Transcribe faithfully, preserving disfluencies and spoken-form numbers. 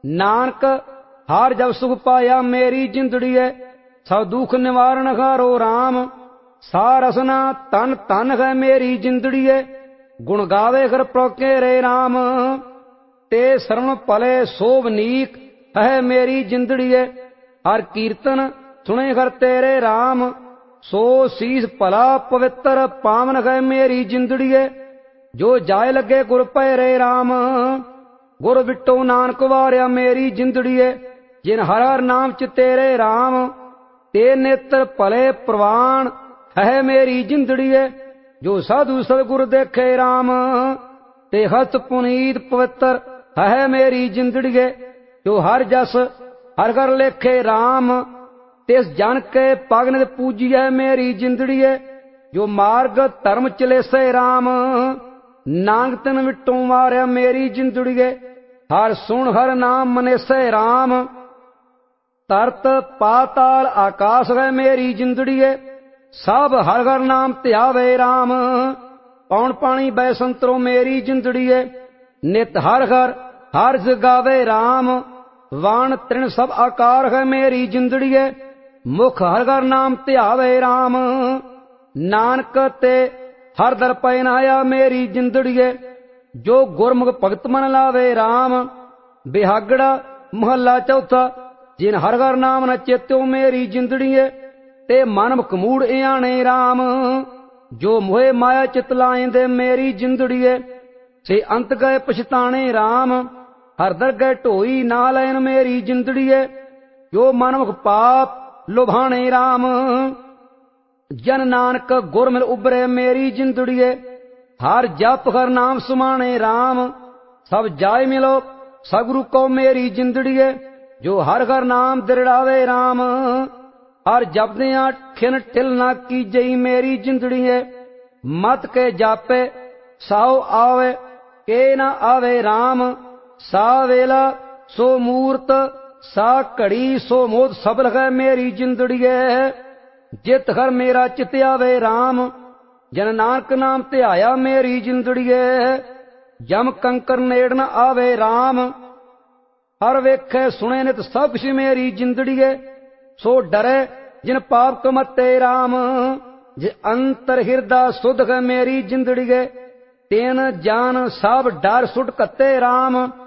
नानक हार जब सुख पाया मेरी जिंदड़िए, सब दुख निवारण हारो राम। सार रसना तन तन है मेरी जिंदड़िए, गुण गावे कर प्रोके रे राम। ते शरण पले शोभनीक है मेरी जिंदड़िए, हर कीर्तन सुने कर तेरे राम। सो शीस भला पवित्र पावन है मेरी जिंदड़िए, जो जाय लगे गुर पै रे राम। गुर बिटो नानक वारिया मेरी जिंदड़िए, जिन हर हर नाम च तेरे राम। ते नेत्र भले प्रवान है मेरी जिंदड़िए, जो साधु सदगुर देखे राम। ते हस्त पुनीत पवित्र है मेरी जिंदड़िए, जो हर जस हर घर लेखे राम। तिस जन के पगन पूजी है मेरी जिंदड़िए, जो मार्ग धर्म चले से राम। नांग तिन विटों मारिया मेरी जिंदड़िए, हर सुन हर नाम मने से राम। तरत पाताल आकाश है मेरी जिंदड़िए, सब हर हर नाम ध्यावे राम। पौन पानी बैसंतरो मेरी जिंदड़िए, नित हर हर हर जगावे राम। वाण तृण सब आकार है मेरी जिंदड़िए, मुख हर हर नाम ध्यावे राम। नानक ते हर दर पैनाया मेरी जिंदड़िए, जो गुरमुख भगत मन लावे राम। बिहागड़ा महला चौथा, जिन हर हर नाम न चेत्यो मेरी जिंदड़िए, ते मन मुख मूड इयाणे राम। जो मोहे माया चित लाएंदे मेरी जिंदड़िए, से अंत गए पछताने राम। हर दर गए ढोई ना लैन मेरी जिंदड़िए, जो मन मुख पाप लुभाने राम। जन नानक गुर मिल उबरे मेरी जिंदड़िए, हर जप हर नाम सुमाने राम। सब जाय मिलो सगुरु को मेरी जिंदड़िए, जो हर हर नाम दृढ़ावे राम। हर जपदियां खिन ठिल ना की जई मेरी जिंदड़िए, मत के जापे साओ आवे के ना आवे राम। सा वेला सो मूर्त सा घड़ी सो मोद सबल है मेरी जिंदड़िए, जित हर मेरा चित आवे राम। जन नानक नाम ध्याया मेरी जिंदड़िए, जम कंकर नेड़ न आवे राम। हर वेखे सुने नित सब कुछ मेरी जिंदड़िए, सो डरे जिन पाप कमते राम। जे अंतर हृदय सुध है मेरी जिंदड़िए, तेन जान सब डर सुट कते राम।